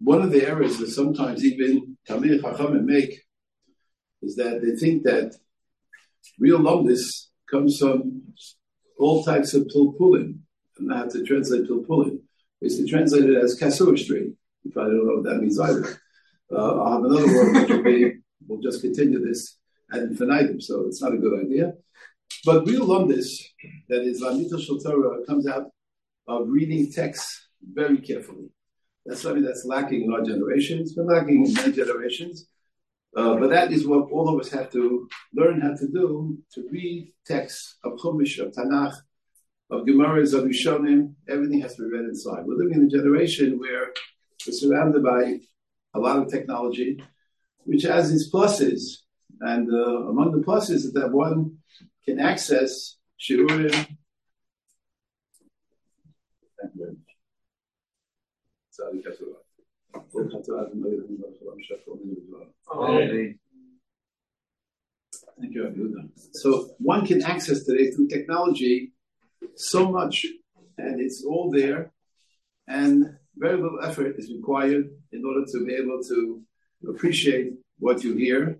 one of the errors that sometimes even Talmidei Chachamim make is that they think that real lumdis comes from all types of pilpulim. I'm not have to translate pilpulim. It's to translate it as casuistry. If I don't know what that means either. I'll have another word which will be, we'll just continue this ad infinitum, so it's not a good idea. But real lumdis, that is Lamita Shel Torah, comes out of reading texts very carefully. That's something that's lacking in our generation. It's been lacking in many generations. But that is what all of us have to learn how to do, to read texts of Chumash, of Tanakh, of Gemaras, of Rishonim. Everything has to be read inside. We're living in a generation where we're surrounded by a lot of technology, which has its pluses. And among the pluses is that one can access shiurim. Thank you. So one can access today through technology so much, and it's all there, and very little effort is required in order to be able to appreciate what you hear,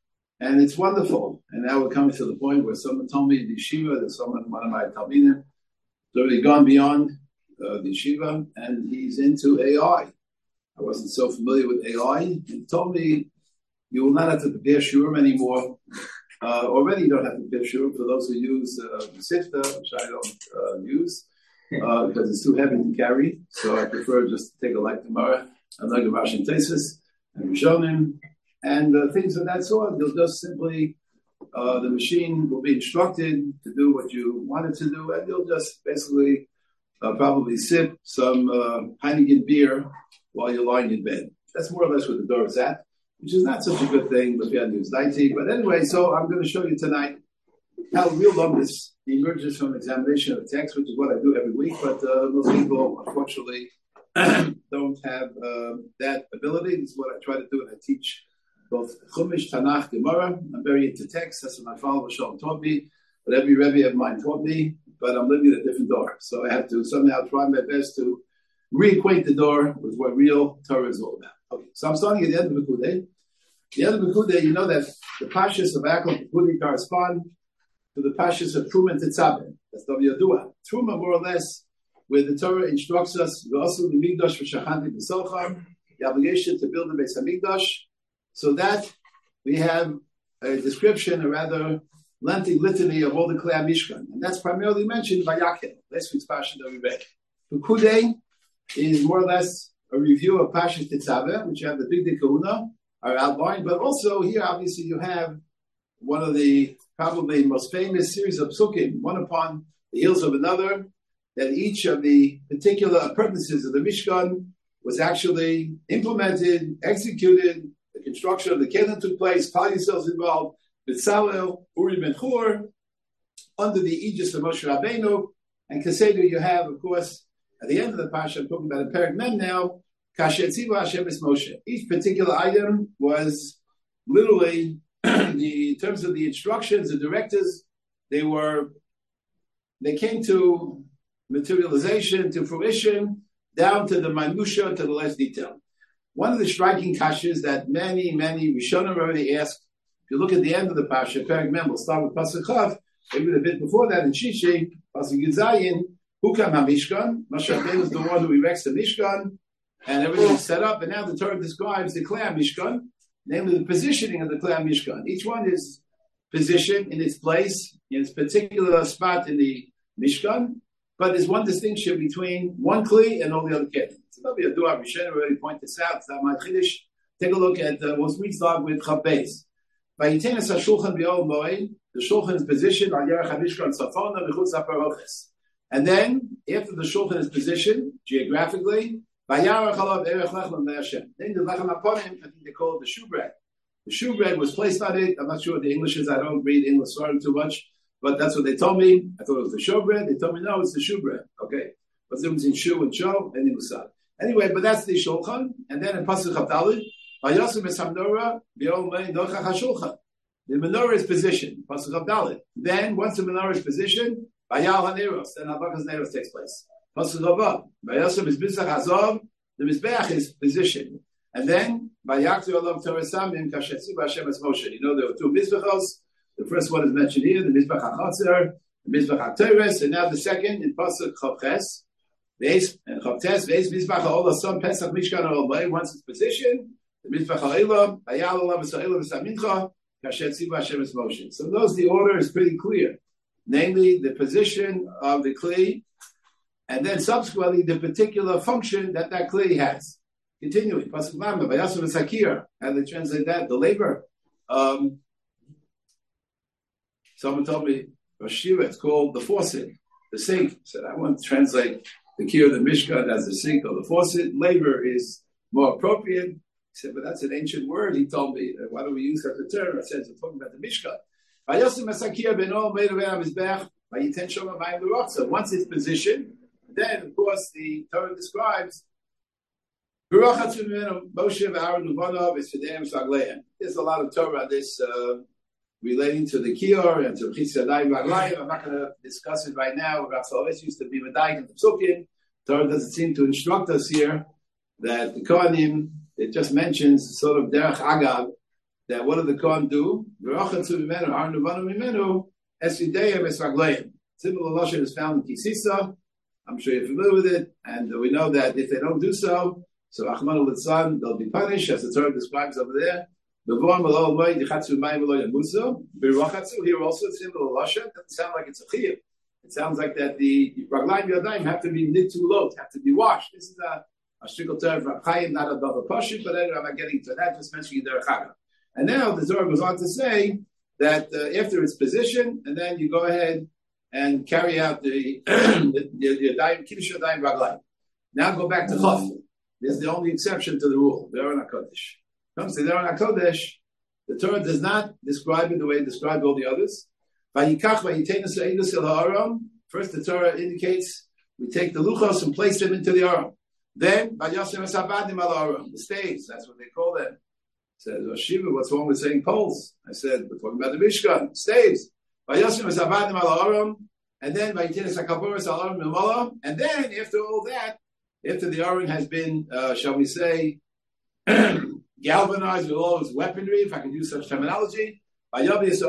and it's wonderful. And now we're coming to the point where someone told me in the yeshiva that one of my talmidim has already gone beyond the yeshiva, and he's into AI. I wasn't so familiar with AI. He told me you will not have to prepare shurim anymore. Already you don't have to prepare shurim for those who use the sifta, which I don't use because it's too heavy to carry. So I prefer just to take a light Gemara and like a Rashi and Tesis and Rishonim and things of that sort. You'll just simply, the machine will be instructed to do what you want it to do, and you'll just basically probably sip some Heineken beer while you're lying in bed. That's more or less where the door is at, which is not such a good thing, but we had to use IT. But anyway, so I'm going to show you tonight how real lumdis emerges from examination of text, which is what I do every week, but most people, unfortunately, don't have that ability. This is what I try to do when I teach both Chumash, Tanakh, Gemara. I'm very into text. That's what my father Shalom taught me, but every Rebbe of mine taught me, but I'm living at a different door. So I have to somehow try my best to reacquaint the door with what real Torah is all about. Okay, so I'm starting at the end of Pekudei. The end of Pekudei, you know that the Pashas of Yaakov Pekudei correspond to the Pashas of Truma and Tetzaveh. That's Yadua. Truma, more or less, where the Torah instructs us, V'asu l'migdash v'shachanti b'socham, the obligation to build the Beis HaMikdash. So that we have a description, a rather lengthy litany of all the Klei HaMishkan. And that's primarily mentioned by Yaakov. Last week's Pasha that we read. Pekudei is more or less a review of Pashas Tetzaveh, which you have the Big Kahuna, are outlined, but also here, obviously, you have one of the probably most famous series of psukim, one upon the heels of another, that each of the particular appurtenances of the Mishkan was actually implemented, executed, the construction of the Kenan took place, Klal Yisrael involved, B'Tzalel, Uri ben Hur, under the aegis of Moshe Rabbeinu, and Keseder you have, of course, at the end of the Pasha, I'm talking about a Perek Mem now, Kasher Tziva Hashem es Moshe. Each particular item was literally, in terms of the instructions, the directives, they came to materialization, to fruition, down to the minutiae, to the last detail. One of the striking kashas that many Rishonim already asked, if you look at the end of the Pasha, Perek Mem, we'll start with Pasuk Chav, maybe a bit before that in Shishi, Pasuk Yud Hukam HaMishkan, Moshe Rabbeinu is the one who erects the Mishkan, and everything's set up, and now the Torah describes the Klei HaMishkan, namely the positioning of the Klei HaMishkan. Each one is positioned in its place, in its particular spot in the Mishkan, but there's one distinction between one Kli and all the other Kelim. So that'll be a dua. Rishonim already pointed this out. So my Chiddush, take a look at what we start with Chav Beis. Vayitenes HaShulchan B'Yom Moed, the Shulchan is positioned on Yerech HaMishkan Tzafona B'chutz HaParoches. And then, after the Shulchan is positioned geographically, then the Lechem HaPonim, I think they call it the shewbread. The shewbread was placed on it. I'm not sure what the English is. I don't read English Svarim too much, but that's what they told me. I thought it was the shewbread. They told me, no, it's the shewbread. Okay. What's the difference in shoe and show? And Musad. Anyway, but that's the Shulchan. And then in Pasuk Chavdalid, Vayosim es HaMenorah B'Yom Mei Nochach HaShulchan. The menorah is positioned. Pasuk Chavdalid. Then, once the menorah is positioned, Vayal HaNeros, then Habakkuk's Neros takes place. Pasuk Hava, Vayosim es Bizach Hazov the Mizbeach is positioned. And then, Vayaktu Olam Torah Samim Kashetzi B'Hashem Es Moshe. You know, there were two Mizbechos. The first one is mentioned here, the Mizbech HaChatzer, the Mizbech HaTeres, and now the second in Pasuk Chavches. Veis Mizbech HaOlah Som Pesach Mishkan HaOlay. Once it's positioned, the Mizbech HaOlah, Vayal Olam V'Sa'olah V'Samincha, Kashetzi B'Hashem Es Moshe. So those, the order is pretty clear. Namely, the position of the Kli, and then subsequently the particular function that Kli has. Continuing, Pasuk Lama, Vayasu V'Sakir, how they translate that, the labor. Someone told me, Shiva, it's called the faucet, the sink. I said, I want to translate the Kir of the Mishkan as the sink or the faucet. Labor is more appropriate. He said, but that's an ancient word. He told me, why don't we use that term? I said, we're talking about the Mishkan. Once it's positioned, then, of course, the Torah describes there's a lot of Torah on this relating to the Kior and to Chis Yadayim V'Raglayim. I'm not going to discuss it right now. Ratzalves used to be Medayik and Psukim. Torah doesn't seem to instruct us here that the Kohanim, it just mentions sort of Derech Agav, that what do the Kohen do? Similar Lashon is found in Kisisa. I'm sure you're familiar with it. And we know that if they don't do so, Achman al-Litzan, they'll be punished, as the Torah describes over there. Here also, it's similar Lashon. It doesn't sound like it's a chiyuv. It sounds like that the Raglayim Yadayim have to be knit to load, have to be washed. This is a shtickle term from Chaim, not a Bava Pashut, but anyway, I'm not getting to that, just mentioning Derech Agav. And now the Torah goes on to say that after its position, and then you go ahead and carry out the Kiddush Yadayim Raglayim. Now go back to Chaf. This is the only exception to the rule, the Aron HaKodesh. Comes to the Aron HaKodesh, the Torah does not describe it the way it described all the others. First, the Torah indicates we take the luchos and place them into the Aron. Then, the staves, that's what they call them. Said, Shiva, what's wrong with saying poles? I said, we're talking about the Mishkan, staves. And then, and then, after all that, after the Aron has been, shall we say, galvanized with all its weaponry, if I can use such terminology, then its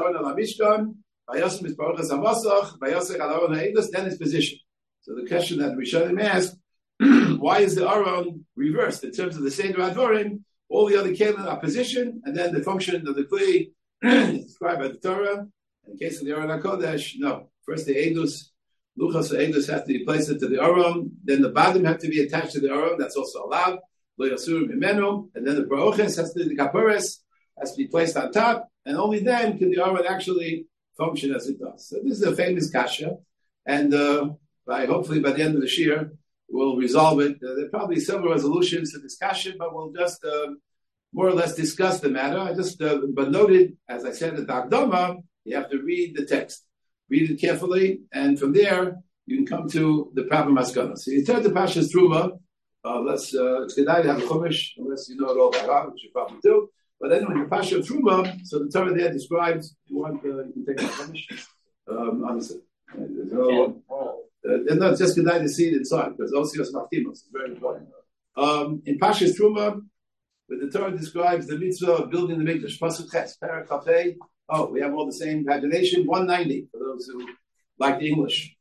position. So the question that Rishonim asked, why is the Aron reversed? In terms of the Seder Advarim, all the other Kelim are positioned, and then the function of the Kli is described by the Torah. In the case of the Aron HaKodesh, no. First the Eidos, Luchos Eidos have to be placed into the Aron, then the Badim have to be attached to the Aron, that's also allowed. Lo Yasur Mimenu, and then the Baroches has to be, the Kaperes has to be placed on top, and only then can the Aron actually function as it does. So this is a famous kasha, and hopefully by the end of the year, we'll resolve it. There are probably several resolutions to this kasha, but we'll just more or less discuss the matter. I just, but noted, as I said at the Akdama, you have to read the text. Read it carefully, and from there, you can come to the proper maskana. So you turn to Pasha's Truma. It's good to have a chumash, unless you know it all by heart, which you probably do. But anyway, the Pasha of Truma, so the Torah there describes, if you want, you can take the chumash. Honestly. No, it's just good to see it inside, because Osios Machtimos is very important. In Pasha's Truma, where the Torah describes the mitzvah of building the Mikdash, Pasuk Ches, Perek Kafei. Oh, we have all the same pagination, 190, for those who like the English.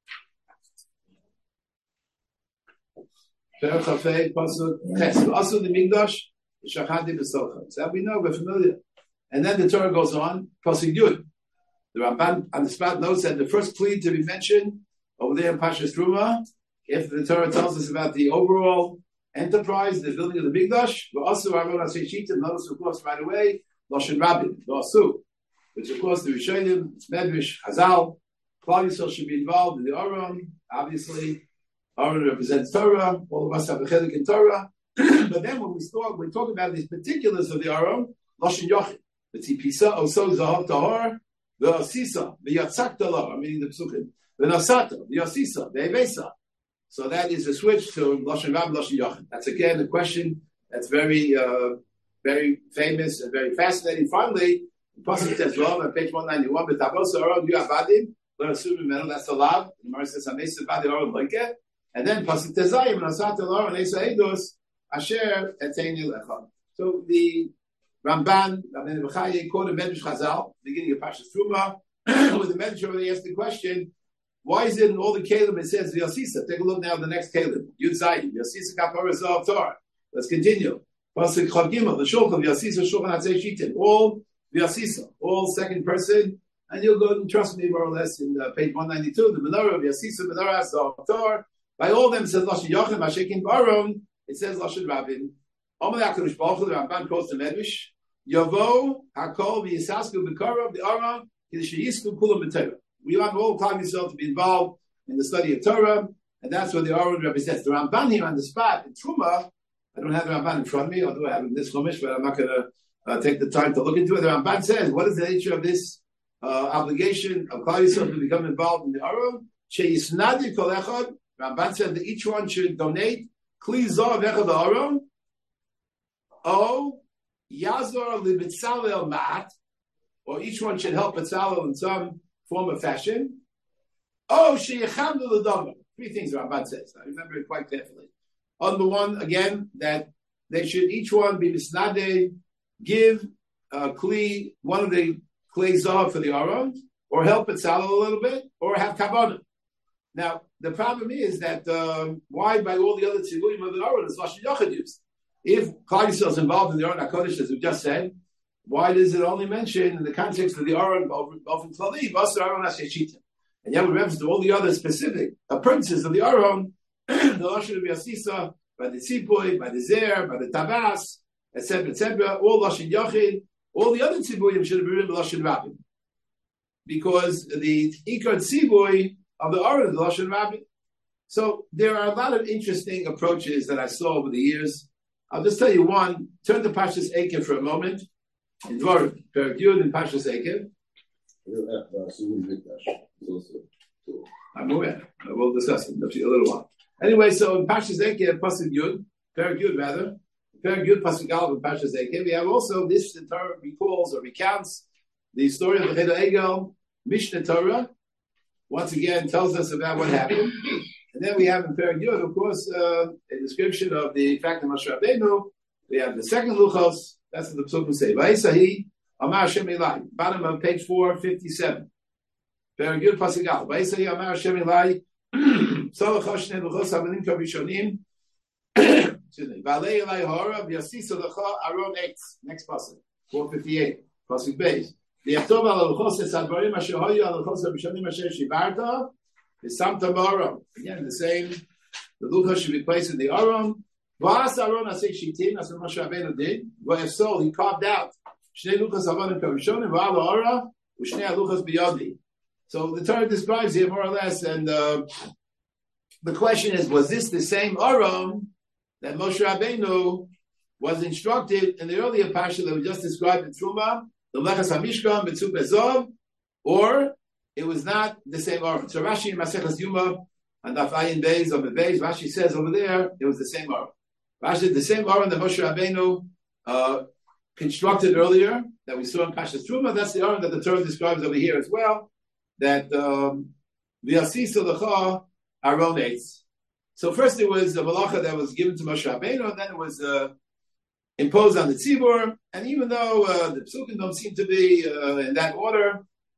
Perek Kafei, Pasuk Ches. Also the Mikdash, Shachati B'Socha. So we know, we're familiar. And then the Torah goes on, Pasuk Yud. The Ramban on the spot notes that the first plea to be mentioned over there in Pasha's Truma, after the Torah tells us about the overall enterprise, the building of the Mikdash, but also Aaron HaSeishita, notice of course right away, Loshen Rabin, Losu, which of course the Rishonim, Medrash, Hazal, Klal Yisrael should be involved in the Aron. Obviously, Aron represents Torah, all of us have a chelik in Torah. But then when we talk about these particulars of the Aron, Loshen Yochid, the Tzipisa, Oso Zahav Tahor, the Asisa, the Yatzak Talar, meaning the Psukim, the Nasata, the Asisa, the Evesa. So that is a switch to Loshen Rab, Loshen Yochid. That's again a question that's very, very famous and very fascinating. Finally, the Pasuk says, well, on page 191, but Tavos Aron, you have Vadim, that's allowed. The Gemara says, and then Pasuk Tezayim, and Asata Aron, Esa Eidos, Asher Eteinu Lecha. So the Ramban, Rabbeinu B'chaya, quoted Medrash Chazal, beginning of Parshas Truma, with the Medrash already asked the question, why is it in all the Caleb it says V'yasisa? Take a look now at the next Caleb. Yud Zayin, V'yasisa Kapara Zav Torah. Let's continue. Pasuk Chav Gimel, the Shulchan, V'yasisa Shulchan Hatzei Shitin. All V'yasisa, all second person, and you'll go and trust me more or less in page 192, the Menorah, V'yasisa Menorah Zav Torah. By all them says Lashon Yochem, Hashekin Baron, it says Lashon Rabin. Omer HaKadosh Baruch Hu, the Ramban quotes the Medrash, Yavo Hakol V'yisasku B'Karav, the Aram, K'dishayisku Kulam B'Torah. We want all Klal Yisrael to be involved in the study of Torah, and that's what the Aron represents. The Ramban here on the spot in Truma, I don't have the Ramban in front of me, although I have in this Chumash, but I'm not going to take the time to look into it. The Ramban says, what is the nature of this obligation of Klal Yisrael to become involved in the Aron? She'yisnadi kol echad. Ramban said that each one should donate Kli Zor v'echad Aron, O Yazor liBetzalel Ma'at, or each one should help Betzalel in some form of fashion. Oh, sheyachamdu l'davar. Three things the Ramban says. I remember it quite carefully. Number one, again, that they should each one be misnade, give kli, one of the klei zav for the aron, or help Betzalel a little bit, or have kavanah. Now, the problem is that why by all the other tzivuyim of the aron is lashon yachad used? If Klal Yisrael is involved in the Aron HaKodesh, as we just said, why does it only mention in the context of the Aron of Klali, Basar Aron HaShechita? And yet, with reference to all the other specific appearances of the Aron, the Lashon of Yasisa, by the Tzipui, by the Zer, by the Tabas, etc., all Lashon Yachid, all the other Tzibuyim should have been written Lashon Rabbi. Because the Ikar Tzibui of the Aron is Lashon Rabbi. So there are a lot of interesting approaches that I saw over the years. I'll just tell you one. Turn to Parshas Eikev for a moment. In Dvarim, Perek Yud in Parshas Eikev. I'm aware. We'll discuss it in a little while. Anyway, so in Parshas Eikev, Pasuk Yud, Perek Yud rather, Perek Yud, Pasuk Aleph in Parshas Eikev, we have also this, the Torah recalls or recounts the story of the Cheder Egel, Mishnah Torah, once again tells us about what happened. And then we have in Perek Yud, of course, a description of the fact of Moshe Rabbeinu. We have the second Luchos, that's what the Psukim say. Va'esahi, Amar Hashem Elai, bottom of page 457. Perek Yud, Pasuk Aleph. Va'esahi, Amar Hashem Elai, Tzolach Hoshnei Luchos Hamanim Kavishonim, excuse me, Va'alei Elai Hora, V'yasisa Lecha Aron Eitz. Next Pasuk, 458, Pasuk Beis. V'yaktov al Luchos es Advarim Asher Hoyu al Luchos Hamishonim Asher Shivarta, V'samta Ba'aron. Again, the same, the Luchos should be placed in the Aron. V'as Aron Aseh Shitin, that's what Moshe Rabbeinu did. V'ef so, he carved out Shnei Luchos Havanim Kavishonim, V'al Hora, U'shnei Luchos B'yodi. So the Torah describes here more or less, and the question is, was this the same Aron that Moshe Rabbeinu was instructed in the earlier parsha that we just described in Truma, the Lechas HaMishkan, B'tzuk Bezov, or it was not the same Aron? So Rashi in Maseches Yuma, and Daf Ayin Beis of the Beis, Rashi says over there, it was the same Aron. Rashi, the same Aron that Moshe Rabbeinu constructed earlier, that we saw in Parshas Truma, that's the Aron that the Torah describes over here as well, that V'yasisa Lecha Aron Eitz. So first it was a malacha that was given to Moshe Rabbeinu, and then it was imposed on the tzibur. And even though the psukim don't seem to be in that order,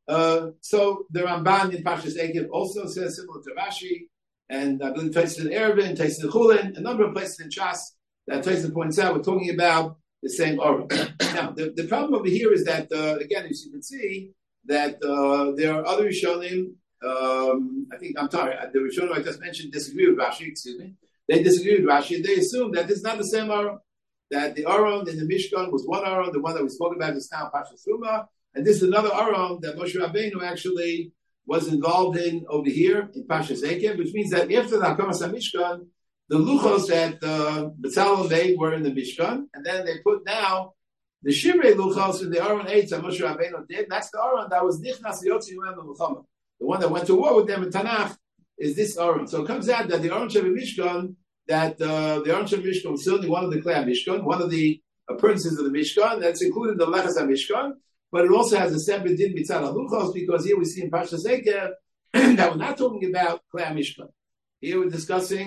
so the Ramban in Parshas Eikev also says similar to Rashi, and I believe Tosfos in Eruvin, Tosfos in Chulin, a number of places in Shas that Tosfos points out. We're talking about the same Aron. Now the problem over here is that again, as you can see, that there are other Rishonim. I think the Rishonim I just mentioned disagree with Rashi. Excuse me. They disagree with Rashi. They assume that it's not the same Aron. That the Aron in the Mishkan was one Aron, the one that we spoke about just now, Parshas Truma, and this is another Aron that Moshe Rabbeinu actually was involved in over here in Parshas Eikev, which means that after the Hakamas HaMishkan, the Luchos that Betzalel made were in the Mishkan, and then they put now the Shivrei Luchos in the Aron Eitz that Moshe Rabbeinu did. That's the Aron that was Nichnas Yotzi Yom L'Mulchama. The one that went to war with them in Tanakh is this Aron. So it comes out that the Aron Sheva Mishkan, that the Aron Sheva Mishkan was certainly one of the Klei Mishkan, one of the appearances of the Mishkan, that's included in the Lechas HaMishkan, but it also has a separate din mitzad haluchos, because here we see in Parshas Eikev that we're not talking about Klei Mishkan. Here we're discussing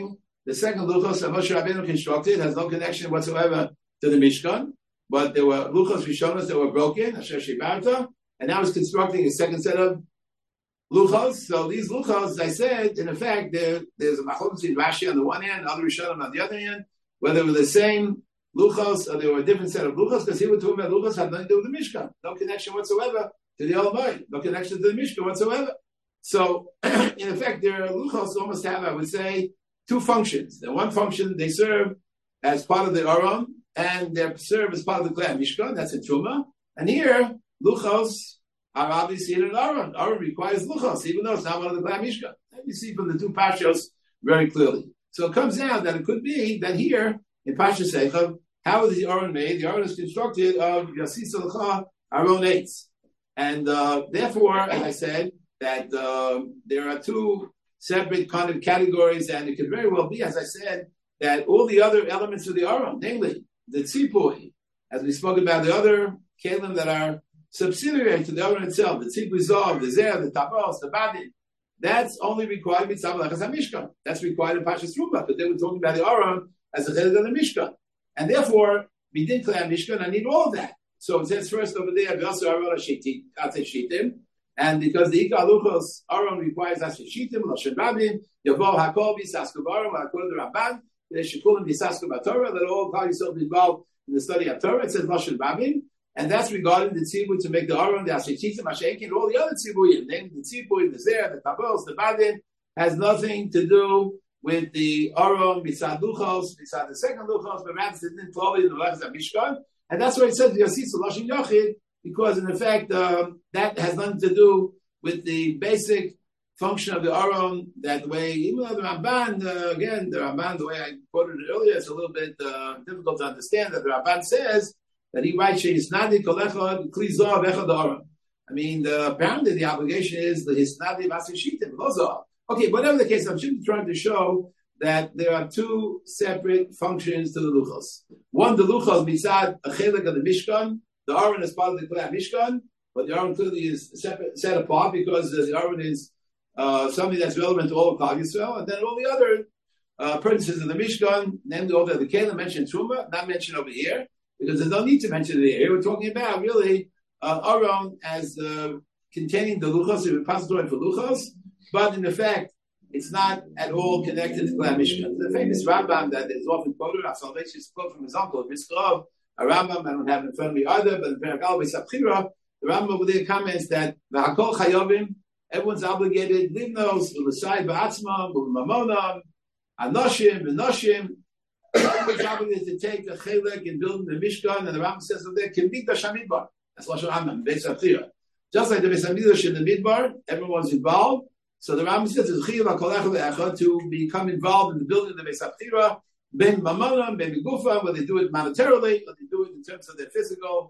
The second luchos that Moshe Rabbeinu constructed has no connection whatsoever to the Mishkan, but there were luchos rishonos that were broken, Asher Shibarta, and now he's constructing a second set of luchos. So these luchos, as I said, in effect, there's a machlokes in Rashi on the one hand, other rishonim on the other hand, whether they were the same luchos or they were a different set of luchos, because here we're talking about luchos had nothing to do with the Mishkan, no connection whatsoever to the Almighty, no connection to the Mishkan whatsoever. So, in effect, their luchos almost have, I would say, two functions. The one function, they serve as part of the Aron, and they serve as part of the Klei Mishkan, that's in Truma. And here, luchos are obviously in an Aron. Aron requires luchos, even though it's not one of the Klei Mishkan. And you see from the two pashos very clearly. So it comes out that it could be that here, in Pasha Seichav, how is the Aron made? The Aron is constructed of Yasisa L'cha Aron Eitz. And therefore, as I said, that there are two separate kind of categories, and it could very well be, as I said, that all the other elements of the Aron, namely the tzipui, as we spoke about the other kelim that are subsidiary to the Aron itself, the tzipui zov, the zer, the tabos, the badin, that's only required with Tzavah Lechas HaMishkan. That's required in Pashas Truma, but they were talking about the Aron as a chelik of the Mishkan. And therefore, we did Klei Mishkan, I need all of that. So it says first over there, V'yaseh Aron HaShitim, and because the Ikar Luchos Aron requires Asher-Shitim, Lashon Rabim, Yavo HaKol B'Yisasku B'Aron, V'Hakol D'Rabban, Shekulim B'Yisasku B'Torah, that all call yourself involved in the study of Torah. It says Lashon Rabim, and that's regarding the tzibur to make the Aron, the Asher-Shitim, Asher-Ekin, all the other tziburim, namely the tzibur, the zer, the tabos, the badin, has nothing to do with the Aron, Mitzad Luchos, Mitzad the second Luchos, but rather it's in Tovah in the Lechas HaMishkan, and that's why it says Yasisa Lashon Yochid, because in effect, that has nothing to do with the basic function of the Aron, that way, even though the Ramban, again, the Ramban, the way I quoted it earlier, it's a little bit difficult to understand, that the Ramban says that he writes, Hisnadi Kolechad Klizah Vechad Aron. I mean, apparently the obligation is the Hisnadi Vasishitim, Lozah. Okay, whatever the case, I'm simply trying to show that there are two separate functions to the Luchos. One, the Luchos, Mitzad, a chelik of the Mishkan. The Aron is part of the Klei Mishkan, but the Aron clearly is set apart because the Aron is something that's relevant to all of Klal Yisrael, and then all the other princes of the Mishkan, namely all the Kelim mentioned Truma, not mentioned over here, because there's no need to mention it here. We're talking about really Aron as containing the Luchos, the repository for Luchos, but in effect, it's not at all connected to Klei Mishkan. The famous Rambam that is often quoted, Salvation is quote from his uncle, Miskrov, a Rambam, I don't have it in front of me either, but in Perakal B'Sabchira, the Rambam over there comments that V'Hakol Chayovim, everyone's obligated, Livnos, L'Sai B'Atzmam, B'Mamonam, Anoshim, B'Noshim, everyone's obligated to take a chelek in building the Mishkan, and the Rambam says over there, Kivita Shamidbar. That's Lashon Rambam, B'Sabchira. Just like the B'Samidrash in the Midbar, everyone's involved. So the Rambam says, it's Chiyav HaKol Echad to become involved in the building of the B'Sabchira, Ben Mamonam, Ben Gufa, whether they do it monetarily, or they do it in terms of their physical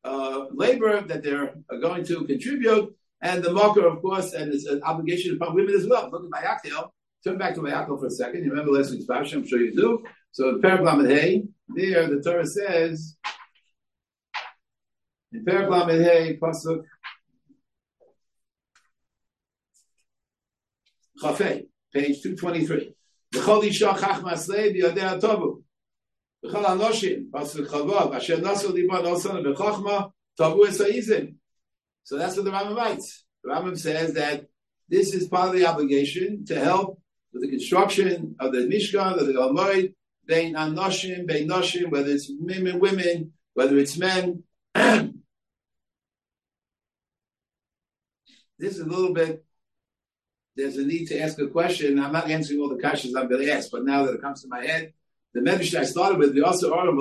labor that they're going to contribute, and the marker, of course, and it's an obligation upon women as well. Look at Vayakhel. Turn back to Vayakhel for a second. You remember last week's parsha? I'm sure you do. So in Perek Lamed Hey, there the Torah says, in Perek Lamed Hey, pasuk Chafei, page 223. V'chol isha chachma aslei b'yodei hatovu. V'chol anoshim, pasuk chavav, asher nasu liban osan v'chachma tavu esayizim. So that's what the Rambam writes. The Rambam says that this is part of the obligation to help with the construction of the Mishkan, of the Almoid, bein anoshim, bein noshim, whether it's women, whether it's men. This is a little bit, there's a need to ask a question. I'm not answering all the questions I'm going to ask, but now that it comes to my head, the Medrash I started with, the also Aram,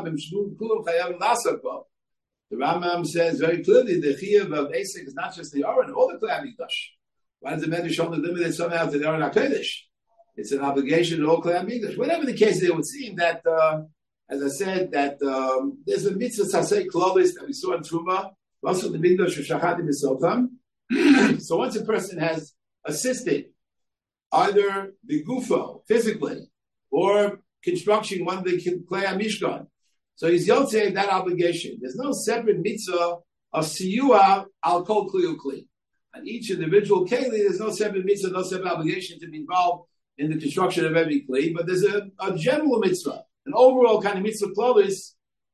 the Rambam says very clearly the Chiyuv of Asik is not just the Aron, all the Klei HaMikdash. Why does the Medrash only limit it somehow to the Aron HaKodesh? It's an obligation to all Klei HaMikdash. Whatever the case, it would seem that, as I said, that there's a mitzvah sasei klolis that we saw in Truma, also the Mikdash of Shachatim Misotam. So once a person has assisted either the gufo physically or construction one of the Klei HaMishkan, so he's yotzei that obligation. There's no separate mitzvah of siyua al kol kli ukli. On each individual keli, there's no separate mitzvah, no separate obligation to be involved in the construction of every kli, but there's a general mitzvah, an overall kind of mitzvah klalis,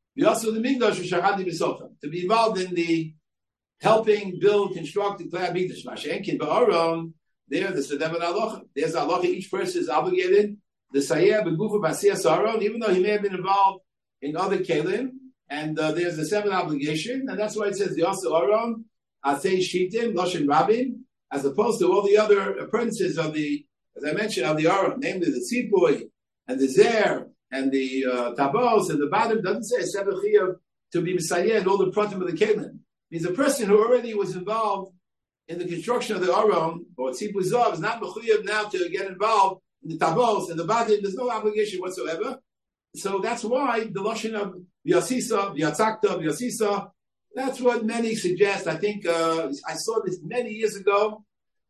to be involved in the helping build, construct the klei hamikdash. Mashenkin ba'aron, there's the seven halacha. There's halacha. Each person is obligated the sayeh begufa b'asiyas aron, even though he may have been involved in other kelim. And there's the seventh obligation, and that's why it says the also aron atei shitim loshin rabim, as opposed to all the other apprentices of the, as I mentioned, of the aron, namely the tzipui and the zer and the tabos and the bottom. Doesn't say seven to be misayeh and all the pratim of the kelim. Means a person who already was involved in the construction of the aron or tzipui zav is not mechuyev now to get involved in the tabos and the bottom. There's no obligation whatsoever. So that's why the lashon of Yasisa, Yatzakta, Yasisa, that's what many suggest. I think I saw this many years ago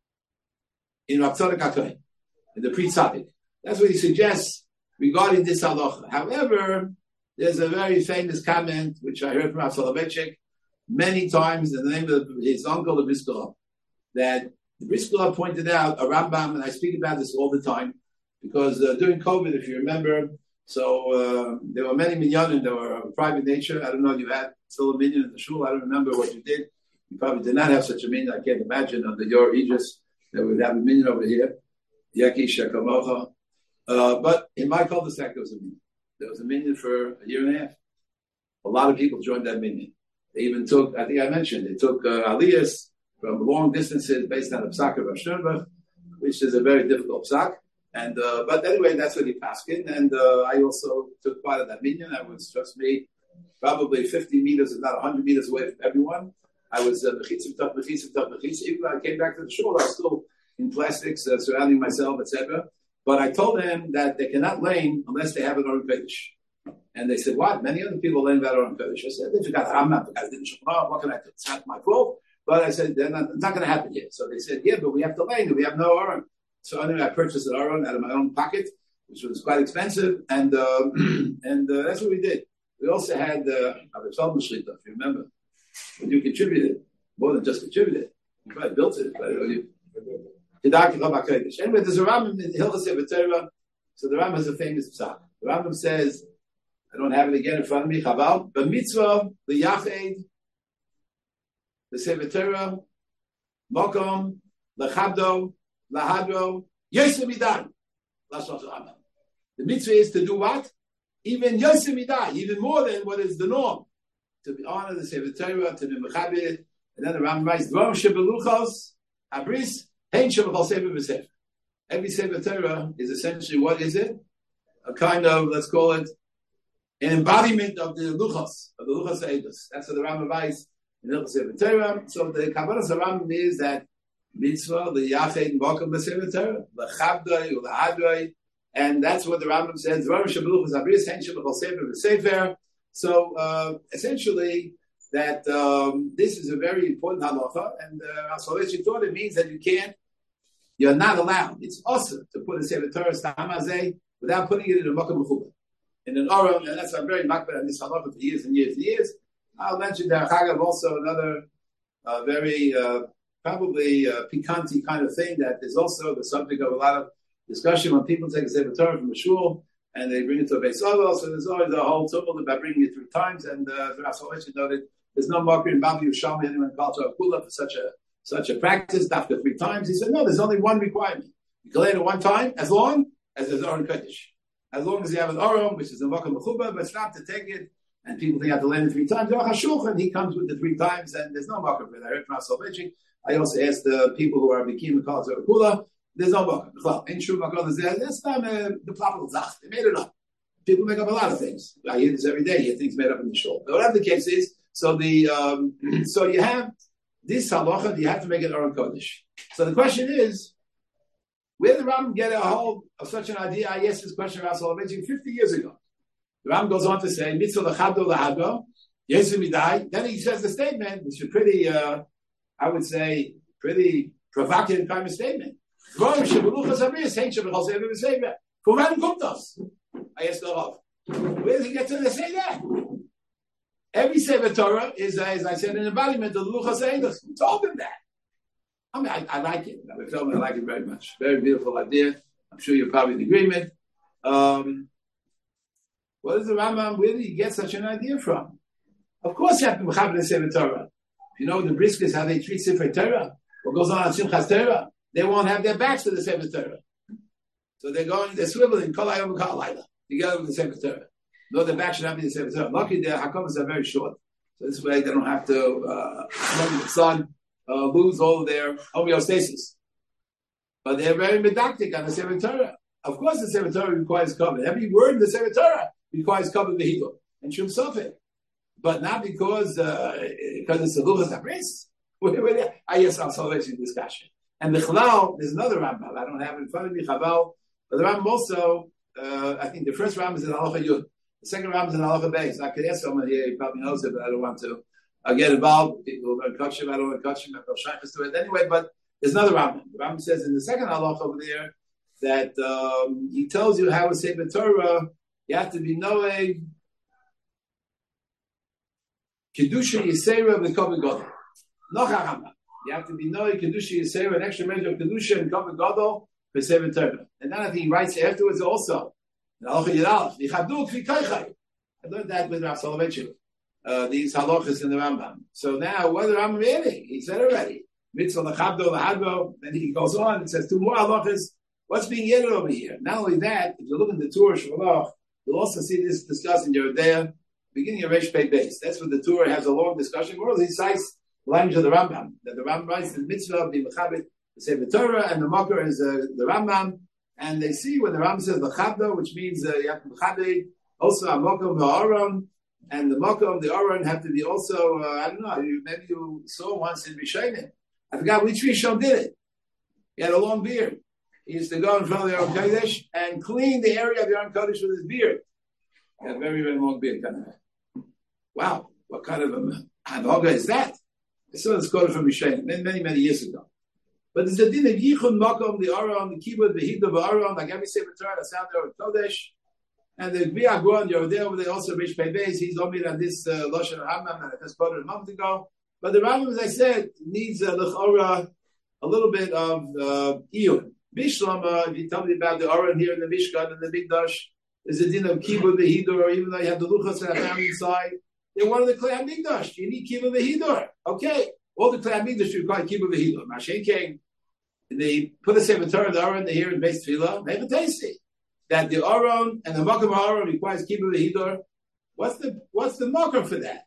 in Rav Tzadok HaKohen, in the Pri Tzadik. That's what he suggests regarding this halacha. However, there's a very famous comment which I heard from Rav Soloveitchik many times in the name of his uncle, the Briskula, that the Briskula pointed out a Rambam, and I speak about this all the time, because during COVID, if you remember, so there were many minyanim that were of private nature. I don't know if you had still a minyan in the shul. I don't remember what you did. You probably did not have such a minyan. I can't imagine under your aegis that we would have a minyan over here. Yaki Shekamocha. But in my cul-de-sac, there was a minyan. There was a minyan for a year and a half. A lot of people joined that minyan. They even took, I think I mentioned, they took aliyahs from long distances based on the psak of Hashem, which is a very difficult psak. And but anyway, that's what he passed in. And I also took part of that minyan. I was, trust me, probably 50 meters, if not 100 meters away from everyone. I was even when I came back to the shul, I was still in plastics, surrounding myself, etc. But I told them that they cannot lane unless they have an Aron Kodesh. And they said, what? Many other people lane without Aron Kodesh. I said, they forgot Rambam, the guys didn't show up. What can I do? It's not my fault. But I said, it's not going to happen here. So they said, yeah, but we have to lane, and we have no Aron. So anyway, I purchased an aron out of my own pocket, which was quite expensive, and that's what we did. We also had Abed Feldman Shlita, if you remember, when you contributed, more than just contributed. You probably built it, but anyway, there's a Rambam in Hilchos Sefer Torah. So the Rambam has a famous psak. The Rambam says, I don't have it again in front of me, Chaval, but mitzvah, the Yached, the Sefer Torah, Mokom, the Chabdo, Lahadro, Yosem Midai. The mitzvah is to do what? Even Yosem Midai, even more than what is the norm. To be honored the Sefer Torah, to be Mechabed, and then the Rambam writes, Dvarim Shebeluchos, Abris, Hein Shebechol Sefer V'Sefer. Every Sefer Torah is essentially, what is it? A kind of, let's call it, an embodiment of the Luchos Eidos. That's what the Rambam writes in the Sefer Torah. So the Kabbalah of Rambam is that mitzvah, the Yached, Mokum, the Sefer Torah, the Chabdoi, the Hadroi, and that's what the Rambam says. So essentially, that this is a very important halacha, and Rashi thought it means that you're not allowed. It's awesome to put a Sefer Torah Stamazeh without putting it in a Mokum Mechuba, in an Aron, and that's I'm very makbid on this halacha for years and years and years. I'll mention that Chagav also another very probably piquante kind of thing that is also the subject of a lot of discussion when people take a Sefer Torah from a shul and they bring it to a Beis Avos. So there's always a whole tumult about bringing it 3 times. And Rashi noted there's no marker in Babi Yerushalmi anyone called to Akula for such a practice after 3 times. He said no, there's only one requirement. You can lay it 1 time as long as there's Aron Kodesh. As long as you have an Aron, which is a Makom Mechuba, but it's not to take it. And people think you have to land it 3 times. And he comes with the 3 times, and there's no marker for it. I heard from Rashi. I also asked the people who are Bikim and Kala Kula, there's no marker. Ain't true marker. That's not the proper Zach. They made it up. People make up a lot of things. I hear this every day. I hear things made up in the shul. But whatever the case is, so so you have this halacha, you have to make it Aron Kodesh. So the question is, where did the Rambam get a hold of such an idea? I asked this question around Soloveitchik 50 years ago. The Rambam goes on to say, mitzvah l'chaddo l'hadro, yesu midai. Then he says the statement, which is pretty, I would say, pretty provocative kind of statement. I asked the Rav, where did he get to say that? Every Sefer Torah is, as I said, an embodiment of the Luchos Eidos. Who told him that? I mean, I like it. I like it very much. Very beautiful idea. I'm sure you're probably in agreement. What is the Rambam? Where did he get such an idea from? Of course, you have to mechaber the Sefer Torah. If you know the Briskers, how they treat Sefer Torah, what goes on Simchas Torah, they won't have their backs to the Sefer Torah. So they're swiveling kol hayom v'kol halayla together with the Sefer Torah. No, their back should not be the Sefer Torah. Lucky their hakovas are very short, so this way they don't have to in the sun, lose all of their homeostasis. But they're very medactic on the Sefer Torah. Of course, the Sefer Torah requires cover. Every word in the Sefer Torah requires cover v'hidor and shum sofek. But not because it's a luchas habris. I guess I'll solve this discussion. And the Chalal, there's another Rambam. I don't have it in front of me, Chaval. But the Rambam also, I think the first Rambam is in Halacha Yud. The second Rambam is in Halacha Beis. I could ask someone here, he probably knows it, but I don't want to get involved. People are going to I don't want to touch him. I'll try to do it anyway. But there's another Rambam. The Rambam says in the second Halacha over there that he tells you how to say the Torah. You have to be Noeg Kedusha Yisera v'Kavod Gadol. No Chachama. You have to be Noeg Kedusha Yisera, an extra measure of Kedusha and Kavod Gadol for Sefer Torah. And then I think he writes afterwards also. I learned that with Rav Soloveitchik. These halachas in the Rambam. So now, what the Rambam really? He said already. Mitzvah l'chabdo l'hadbo. Then he goes on and says two more halachas. What's being added over here? Not only that, if you look at the Torah Shalach, you'll also see this discussed in Yerodea, beginning of Reish Pei Beis. That's what the Torah has a long discussion. Where he cites the language of the Rambam. That the Rambam writes the mitzvah be mechabit to say the Torah, and the Makar is the Rambam. And they see when the Rambam says l'chabdo, which means you have to mechabit also a makom ha'aron, and the makom, the aron have to be also. I don't know. Maybe you saw once in Rishonim. I forgot which Rishon did it. He had a long beard. He used to go in front of the Aron Kodesh and clean the area of the Aron Kodesh with his beard. He had a very, very long beard. Wow, what kind of a hanoga is that? I saw this quote from Rishonim many, many years ago. But there's a din of Yichun Makom, the Aron, the Kibbutz, the Hiddah, the Aron, like every Sefer Torah, the sound of the Kodesh. And the Gvi Agron, you're there over there, also Reish Pei Beis, he's omid on this Lashon Rambam that I just quoted a moment ago. But the Rambam, as I said, needs l'chora a little bit of iyun. Bishlama, if you tell me about the Aron here in the Mishkan and the Mikdash, there's a din of Kibbutz, the Hiddah, or even though you have the Luchas and the family inside, they're one of the Klei HaMikdash. You need Kibbutz, the Hiddah. Okay, all the Klei HaMikdash require Kibbutz, the Hiddah. Mashen came, they put a Sefer Torah, the Aron, here in Beis Tefillah, make a tasty. That the Aron and the Makom Aron requires Kibbutz V'Hidor. What's the Makom for that?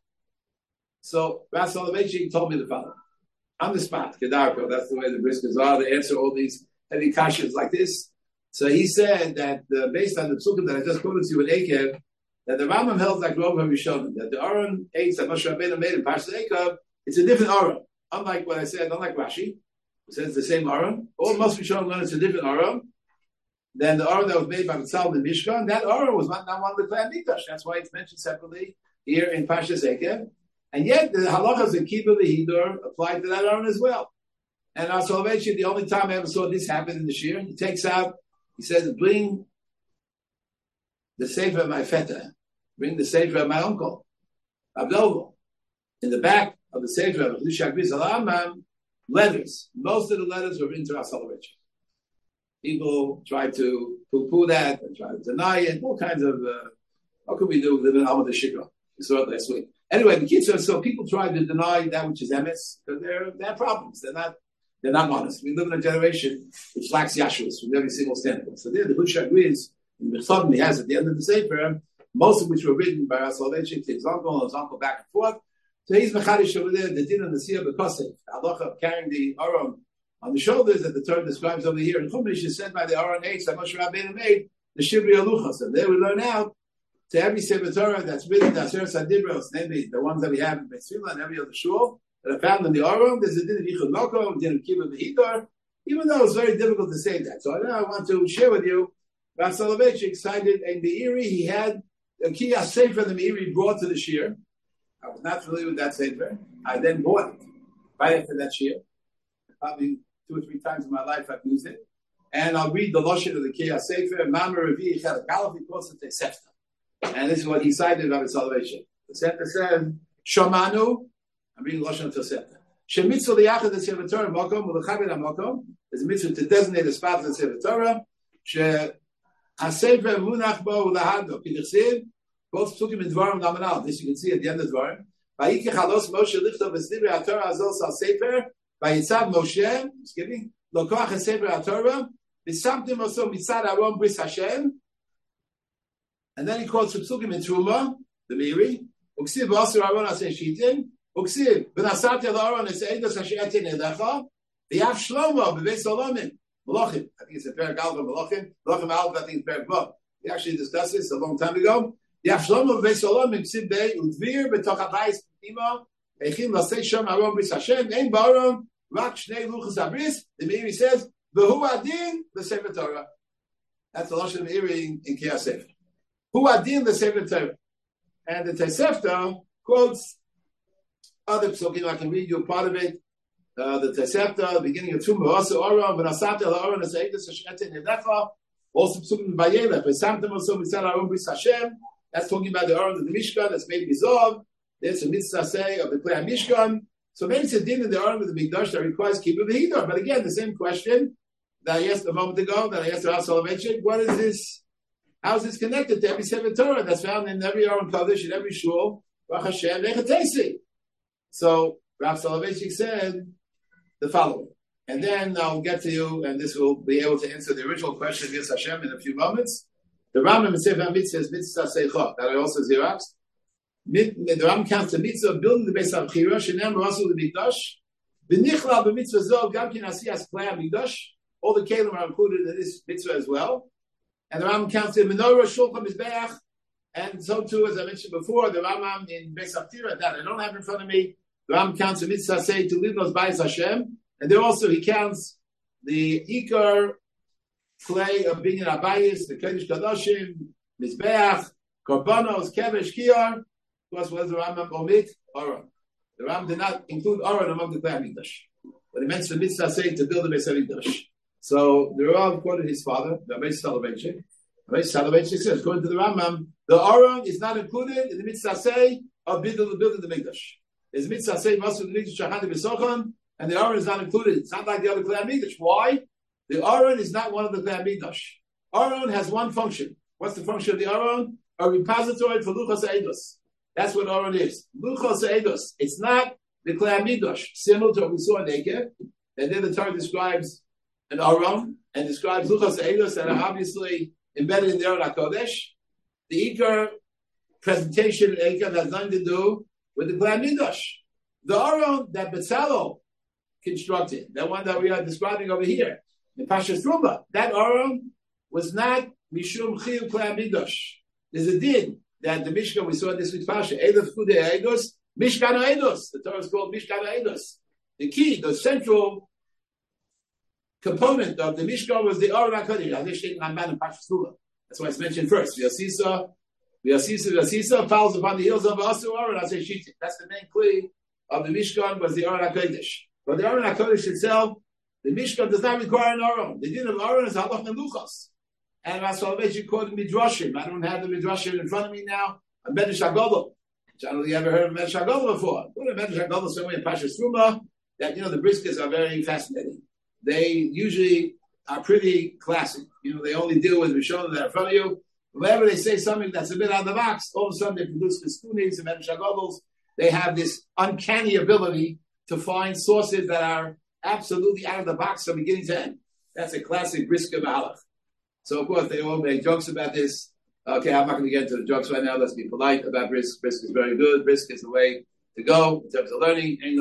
So Rav Soloveitchik told me the following. On the spot, Kedarko, that's the way the Briskers are. They answer all these heavy kashas like this. So he said that based on the psukim that I just quoted to you in Ekev, that the Rambam held like Rov HaRishonim, that the Aron eight that Moshe Rabbeinu made in Parshas Ekev, it's a different Aron. Unlike what I said, unlike Rashi, who says the same Aron. All Moshe Rishonim learn it's a different Aron. Then the Aron that was made by Mitzal and Mishkan, that Aron was not one of the Klei HaMikdash. That's why it's mentioned separately here in Parshas Ekev. And yet the halachas of Kibbutz V'Hidor applied to that Aron as well. And our Soloveitchik, the only time I ever saw this happen in the Shir, he takes out, he says, bring the Sefer of my feta, bring the Sefer of my uncle, Abdullah. In the back of the Sefer of Lushak Bizalamam, letters. Most of the letters were written to our Soloveitchik. People try to poo-poo that and try to deny it. All kinds of, what could we do? Live in Alma Shikra. We saw it last week. Anyway, the kids so people try to deny that which is emes because they have problems. They're not honest. We live in a generation which lacks yashus from every single standpoint. So there, the Hush agrees in the Chum he has at the end of the Sefer, most of which were written by Rav Soloveitchik to his uncle back and forth. So he's mechadish over there, the din and the siyah b'kosef, halacha of carrying the aron on the shoulders that the Torah describes over here. And Chumash is said by the Aron Eitz that Moshe Rabbeinu made the Shibri Aluchas. And there we learn out to every Sefer Torah that's written, the Aseret Sadibros, namely the ones that we have in Beis Tefillah and every other shul that are found in the Aron. There's a din of Yichud Makom, a din of Kibbutz V'Hidor, even though it's very difficult to say that. So I want to share with you, Rav Soloveitchik cited in Meiri, he had a Kiyas Sefer the Meiri brought to the Shir. I was not familiar with that Sefer. I then bought it right after that Shir. Probably 2 or 3 times in my life I've used it. And I'll read the Lashon of the Kiyas Sefer, Mama Revi Chel Galaf, he calls it Sefta. And this is what he cited about the salvation. The Sefer says, Shomanu, I'm reading Lashon of the Sefta. Shemitzvah liyachad the Sefer Torah Mokom, U'lechabed HaMokom, there's a mitzvah to designate a spot for the Sefer Torah. שהספר מונח בו ולהדו, כי נכסיב, both פסוקים מדברים למנהל, this you can see at the end of דברים, ויקח חלוס משה לכתוב בסדרי התורה הזו על ספר, ויצב משה, לוקח את ספר התורה, ושמתם אותו מצד ארון בריס השם, and then he quotes פסוקים מתרומה, the Meiri, וכסיב ועשר ארון עשה שיטים, וכסיב, ונסעתי לארון עשה עדוס אשר אתן אליך, ויף שלמה בבית סולומים, Malachim, I think it's a Perek Aleph of Malachim. Malachim Aleph, I think it's Perek Vav. We actually discussed this a long time ago. The Avshalom of Beisolom in Ksiv Bey Udvir b'toch habayis pnima eichim lasei shom aron bris Hashem ein ba'aron rak shnei luchas habris. The Meiri says v'hu adin l'sefer Torah. That's the lashon Meiri in Kiyas Sefer. Hu adin l'sefer Torah, and the Tosefta quotes other psukim. I can read you a part of it. The Tosefta, the beginning of Tumah, also Aron, v'nasate la'aron as eidus hash'etin yedecha, also psukim v'yelech, v'samtem also mitzad aron bris Hashem. That's talking about the Aron of the Mishkan, that's made Mizov. There's a mitzvah say of the Klei Mishkan. So maybe it's a din in the Aron of the Mikdash that requires Kibbutz V'hidor. But again, the same question that I asked a moment ago, that I asked Rav Soloveitchik, what is this? How is this connected to every Sefer Torah that's found in every Aron Kodesh, in every Shul, Baruch Hashem, Nechatesi? So Rav Soloveitchik said the following. And then I'll get to you, and this will be able to answer the original question of Yis Hashem in a few moments. The Rambam in Sefer HaMitzvah says mitzvah seichot, that I also xeroxed. The Rambam counts the mitzvah of building the Beis HaBechira, shenem rasul l'mikdash. V'nichlal b'mitzvah zo gam kin asiyas klei HaMikdash. All the kelim are included in this mitzvah as well. And the Rambam counts the menorah, shulchan, mizbeach, and so too, as I mentioned before, the Rambam in Beis HaBechira that I don't have in front of me. The Rambam counts the mitzvah say to livnos b'ayis Hashem, and there also he counts the ikar clay of Binyan Abayis, the Kodesh Kadoshim, Mizbeach, Korbanos, Kevesh, Kiyar. Was the Rambam omit? Aron. The Rambam did not include Aron among the Klei HaMikdash. But he mentioned the mitzvah saying to build the Beis HaMikdash. So the Rav quoted his father, Rabbi Soloveitchik. Rabbi Soloveitchik says, according to the Rambam, the Aron is not included in the mitzvah say of building the Mikdash. There's a mitzvah say, Masu the Mikdash Shachati B'Sochan, and the Aron is not included. It's not like the other Klei HaMikdash. Why? The Aron is not one of the Klei HaMikdash. Aron has one function. What's the function of the Aron? A repository for Luchos Eidos. That's what Aron is. Luchos Eidos. It's not the Klei HaMikdash. Similar to what we saw in Ekev. And then the Torah describes an Aron and describes Luchos Eidos that are obviously embedded in the Aron HaKodesh. The Iker presentation in Ekev has nothing to do with the Klei HaMikdash. The Aron that Bezalel constructed, the one that we are describing over here, in Pashas Truma, that Aron was not Mishum Chiyuv Klei HaMikdash. There's a din that the Mishkan we saw in this week's Pasha, Eilef Kudei Eidos, Mishkan Eidos. The Torah is called Mishkan Eidos. The key, the central component of the Mishkan was the Aron HaKodesh. That's why it's mentioned first. V'yasisa follows upon the heels of Asu Aron Aseh Shitim. That's the main key of the Mishkan was the Aron HaKodesh. But the Aron HaKodesh itself, the Mishkan does not require an Aron. The din of Aron is halach and luchos. And Rav Soloveitchik quoted Midrashim. I don't have the Midrashim in front of me now. A Medrash HaGadol. I don't know if you ever heard of Medrash HaGadol before. What a Medrash HaGadol somewhere in Pashas Truma that, the briskets are very fascinating. They usually are pretty classic. They only deal with Rishonim that are in front of you. Whenever they say something that's a bit out of the box, all of a sudden they produce Feskunis and Medrash HaGadols. They have this uncanny ability to find sources that are absolutely out of the box from beginning to end. That's a classic brisker Mahalach. So, of course, they all make jokes about this. Okay, I'm not going to get into the jokes right now. Let's be polite about brisk. Brisk is very good. Brisk is the way to go in terms of learning. There's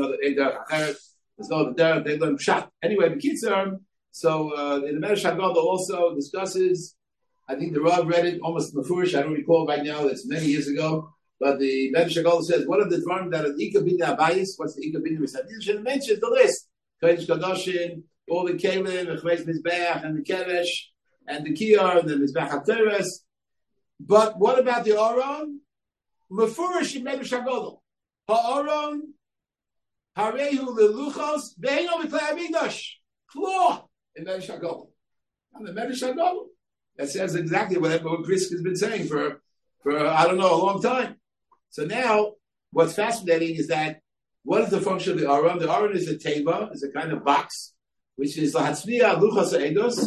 no other derech. They learn pshat. Anyway, the Kitzur, so the Medrash HaGadol also discusses, I think the Rav read it almost mefurish. I don't recall right now. It's many years ago. But the Medrash HaGadol says, what are the dvarim that are Ika Binyan Abayis? What's the Ika Binyan Abayis? You should mention the list. Kodesh Kadoshim, all the Kelim, the Chveis Mizbeach, and the Kevesh, and the Kiyar, and the Mizbeach HaTeres. But what about the Aron? Mefurish in Medrash HaGadol. Ha'aron, Harehu leluchos, Ve'eno B'Klei HaMikdash. Claw in Medrash HaGadol. And the Medrash HaGadol. That says exactly what Brisk has been saying for I don't know, a long time. So now, what's fascinating is that, what is the function of the Aron? The Aron is a teva, is a kind of box, which is lahatzmiya luchas ha'edos.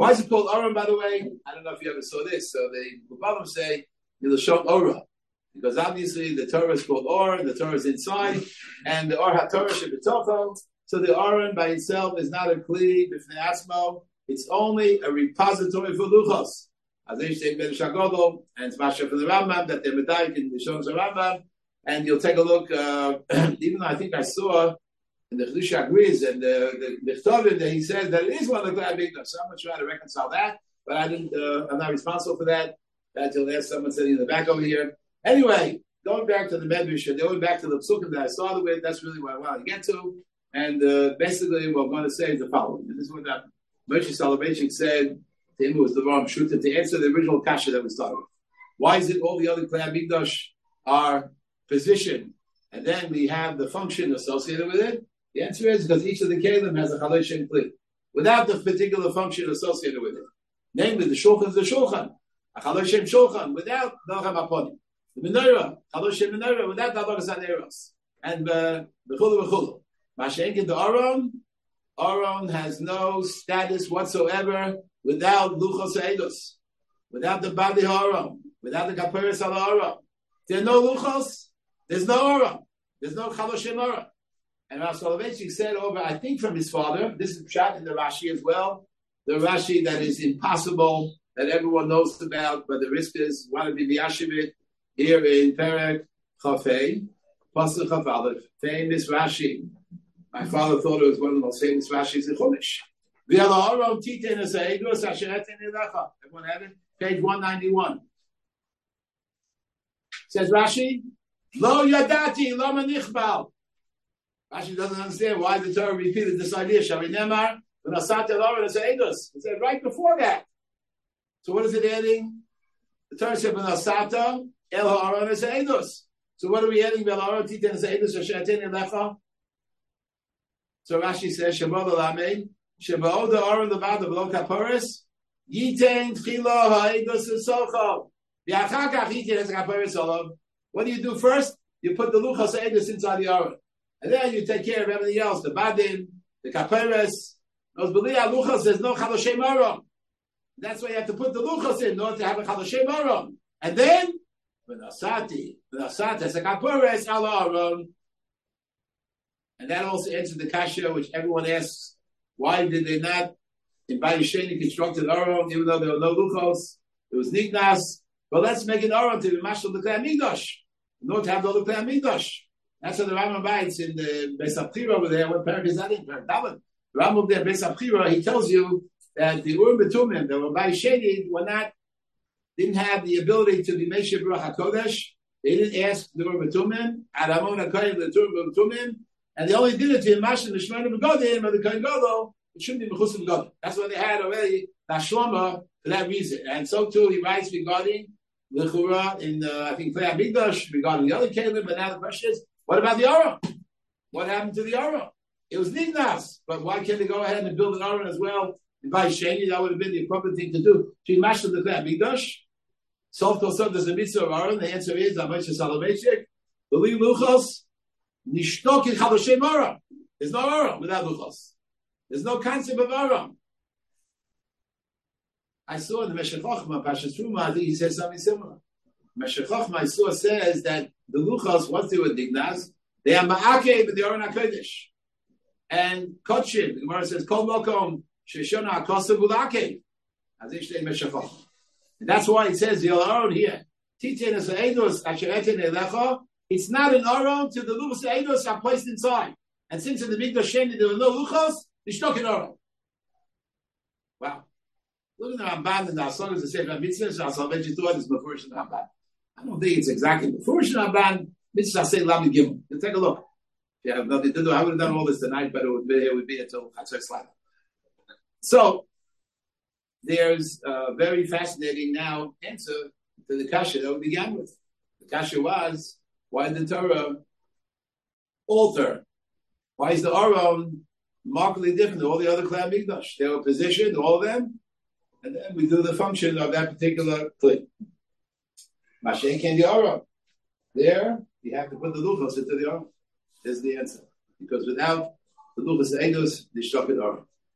Why is it called Aron, by the way? I don't know if you ever saw this. So the Rabbanim say, Milashon Ora. Because obviously the Torah is called Or, the Torah is inside, and the Or HaTorah Shebetocho. So the Aron by itself is not a Kli, B'fnei Asmo. It's only a repository for Luchos. As they say, Ben Shagodol, and it's Masha from the Rambam, that they're Medaik in the Shons of Rambam. And you'll take a look, even though I think I saw in the Chidusha agrees, and the Tovim that he says that it is one of the Klei HaMikdash. So I'm going to try to reconcile that, but I'm not responsible for that. That you'll ask someone sitting in the back over here. Anyway, going back to the Medrash, and going back to the Psukim that I started with, that's really what I want to get to. And basically, what I'm going to say is the following. And this is what that Moshe Soloveitchik said to him, it was the wrong shooter, to answer the original kasha that we started with. Why is it all the other Klei HaMikdash are positioned, and then we have the function associated with it? The answer is because each of the Kelim has a Chalosh Shem Kli, without the particular function associated with it. Namely, the Shulchan is the Shulchan, a Chalosh Shem Shulchan, without Dalcham Aponim. The Menorah, Chalosh Shem Menorah, without Dalcham Aneros. And B'chulu. Mashenkin the Aron has no status whatsoever without Luchos Eidos, without the Badi Aron, without the Kaperes Al Aron. There are no Luchos, there's no Aron, there's no Chalosh Shem Aron. And Rav Soloveitchik said over, I think from his father, this is shot in the Rashi as well, the Rashi that is impossible, that everyone knows about, but the risk is, want to be Miyashivit, here in Perek Chafei, Pasuk Chaf Aleph, famous Rashi. My father thought it was one of the most famous Rashis in Chumash. Everyone have it? Page 191. Says Rashi, Lo Yadati, Lo Manichbal. Rashi doesn't understand why the Torah repeated this idea. Shari Nemar, V'nasat El Aron Eidos. It said right before that. So what is it adding? The Torah said V'nasat El Aron Eidos. So what are we adding? V'el Aron Titen Eidos Ashetin Elecha. So Rashi says Shabbat Olamein Shabbat the Aron Levada Below Kaporis Yitain Tchilo Ha'eidos Socho. V'achakach Yitain Kaporis Olav. What do you do first? You put the Luchos Eidos inside the Aron. And then you take care of everything else, the Badin, the Kaperes. Those B'liya Luchos, there's no Chaloshei Aron. That's why you have to put the Luchos in order to have a Chaloshei Aron. And then, V'nasati, as a Kaperes Al Aron. And that also answers the kasha, which everyone asks, why did they not, in Bayisheni, constructed Aron, even though there were no Luchos, it was Nignas. But let's make an Aron to be Mashal the Klei HaMikdash, in order to have all the Klei HaMikdash. That's what the Rambam writes in the Beis HaBchira over there. What parak is that in? Parak David. The Rambam there, Beis HaBchira, he tells you that the Urim B'Tumim, the Rabbi Sheni, didn't have the ability to be Mesheh B'Ruach HaKodesh. They didn't ask the Urim B'Tumim, Adamon HaKoyim, the Urim B'Tumim, and they only did it to Mashal the Shemona B'Godim, or the Kohen Gadol. It shouldn't be Mechus B'Godim. That's why they had already Tashloma for that reason. And so too, he writes regarding L'chura in, I think, Klei HaMikdash, regarding the other Kelim, but now the question is, what about the Aron? What happened to the Aron? It was Nignas, but why can't they go ahead and build an Aron as well? And by Sheni, that would have been the appropriate thing to do. To Mashal the Klei HaMikdash. Sof Kol Sof, there's a mitzvah of Aron. The answer is, Moshe Soloveitchik, B'li Luchos, Nishtok in Chaloshei Aron. There's no Aron without Luchos. There's no concept of Aron. I saw in the Meshech Chochmah, Pashas Truma, I think he says something similar. Meshech Chochmah, I saw, says that the Luchos, once they were Nignas, they are Ma'akev in the Aron HaKodesh. And Kotshim, the Gemara says, Kol Mokom, Sheshona HaKosav Ulakev. As they say Meshech Chochmah. And that's why it says, the Aron here, Titen es Eidos, Asher Etin Elecha, it's not an Aron to the Luchos Eidos are placed inside. And since in the Mikdash Sheni there were no Luchos, they stuck in Aron. Wow. Look at the Ramban and the Asar is the Sefer Mitzvah, so I'll bet you thought it's Mefurish in the Ramban. I don't think it's exactly Mefurish in the Ramban. Mitzvah say Lamed Gimel. You take a look. If you have nothing to do, I would have done all this tonight, but it would be until Chatzor Slava. So, there's a very fascinating now answer to the kasha that we began with. The kasha was, why did the Torah alter? Why is the Aron markedly different than all the other Klei HaMikdash? They were positioned, all of them, and then we do the function of that particular Klei. Mashen can the Aron. There, you have to put the Luchos into the Aron. There's the answer. Because without the Luchos Eidos, the Shtoket Aron.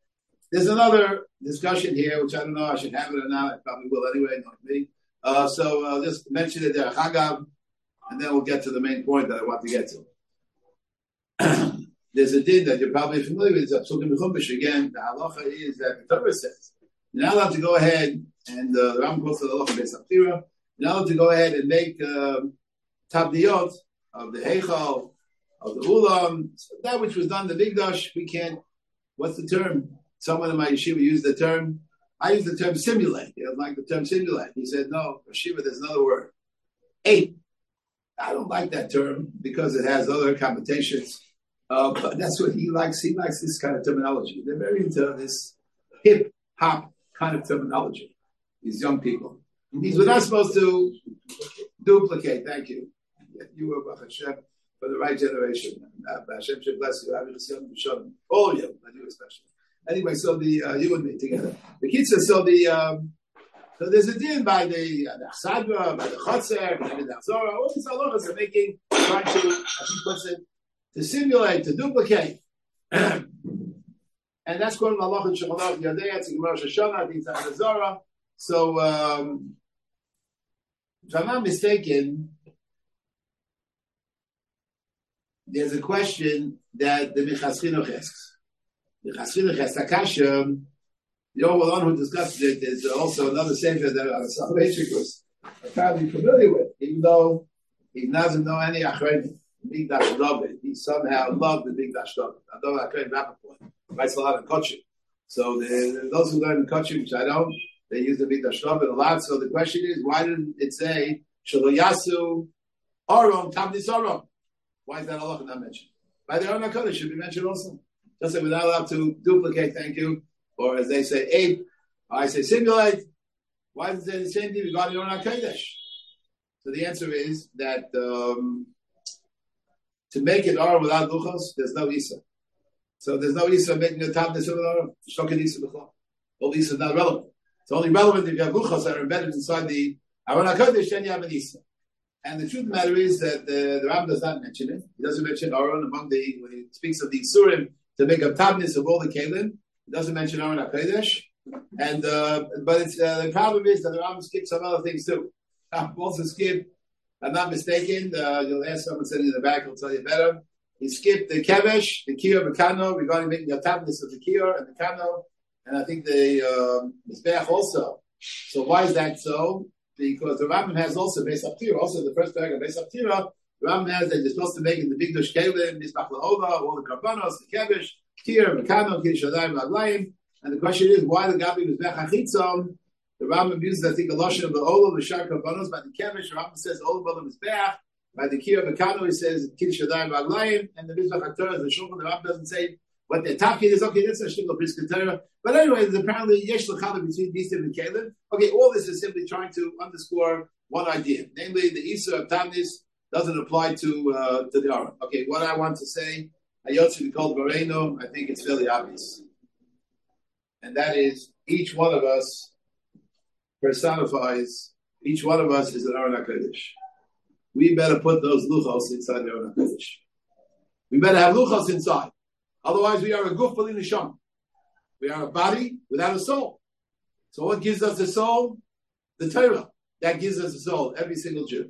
there's another discussion here, which I don't know, I should have it or not. I probably will anyway, not me. So I'll just mention it there, Chagav, and then we'll get to the main point that I want to get to. There's a din that you're probably familiar with, Psukim Chumash. Again, the halacha is that the Torah says, you're not allowed to go ahead, and the Ram quotes the halacha Beis Haftirah, you're not allowed to go ahead and make tabdiyot of the Heichal, of the Ulam, that which was done in the Mikdash, we can't, what's the term? Someone in my yeshiva used the term, I use the term simulate. He doesn't like the term simulate. He said, no, yeshiva, there's another word. Ape. I don't like that term because it has other connotations. But that's what he likes. He likes this kind of terminology. They're very into this hip hop kind of terminology. These young people. These were not supposed to duplicate. Thank you. You were Baruch Hashem for the right generation. Hashem should bless you. All of you, but you especially. Anyway, so the you and me together. The kitzah. So there's a din by the Chsadra, by the Chotzer, by the Achzora. All these halachas are trying to, as he puts it, to simulate, to duplicate. And that's called Malach and Shechalach Yadei, it's in Gemara Shoshana, I think it's on the Zohar. So, if I'm not mistaken, there's a question that the Minchas Chinuch asks. The Minchas Chinuch asks, Akasha, the one who discussed it is also another sefer that Soloveitchik was apparently familiar with, even though he doesn't know any Achrenim. Mikdash David. He somehow loved the Mikdash David. I don't know, I couldn't Rappaport. Writes a lot of Kotchim. So those who learn Kotchim, which I don't, they use the Mikdash David a lot. So the question is, why didn't it say Shelo Yasu Aron Tabnis Aron? Why is that Allah not mentioned? By the Aron HaKodesh should be mentioned also. Just like we're not allowed to duplicate, thank you, or as they say, ape, or I say simulate. Why does it say the same thing regarding Aron HaKodesh? So the answer is that to make it Aron without luchos, there's no Isa. So there's no Isa making a tabnis of an Aron. Shloket Isa b'chol. All Isa is not relevant. It's only relevant if you have luchos that are embedded inside the Aron HaKodesh, then you have an Isa. And the truth of the matter is that the Ram does not mention it. He doesn't mention Aron when he speaks of the Isurim to make a tabnis of all the Kalim. He doesn't mention Aron HaKodesh. And, but it's, the problem is that the Ram skips some other things too. Also skip, I'm not mistaken, you'll ask someone sitting in the back, will tell you better. He skipped the Kevesh, the Kiyur, the Kano, regarding making the tabnis of the Kiyur and the Kano, and I think the Mizbeach also. So why is that so? Because the Rambam has also Beis Haftirah, also the first paragraph of Beis Haftirah, the Rambam has that you're supposed to make in the Mikdash Kelim, Mizbach Lahova, all the Karbanos, the Kevesh, Kiyur, the Kano, Kiyur Shadayim, Aglayim. And the question is, why the Gabi Mizbeach HaChitzon? The Rambam uses, I think, a lotion of the Olam, the Shar Karbanos, by the Kevesh, the Rambam says Olam Olam Mizbeach. By the Kiyur Mekano, he says Kid Shadayim Aglayim, and the Mizbach HaTorah, the Shulchan, the Rambam doesn't say what their top kid is. Okay, that's a Shulchan Brisker Torah. But anyway, there's apparently Yesh L'Chala between these two and Caleb. Okay, all this is simply trying to underscore one idea, namely the Isa of Tabnis doesn't apply to the Aron. Okay, what I want to say, Hayot should be called Bareno. I think it's fairly obvious, and that is each one of us personifies. Each one of us is an Aron HaKodesh. We better put those luchos inside the Aron HaKodesh. We better have luchos inside. Otherwise, we are a guf b'li neshama. We are a body without a soul. So what gives us a soul? The Torah. That gives us a soul, every single Jew.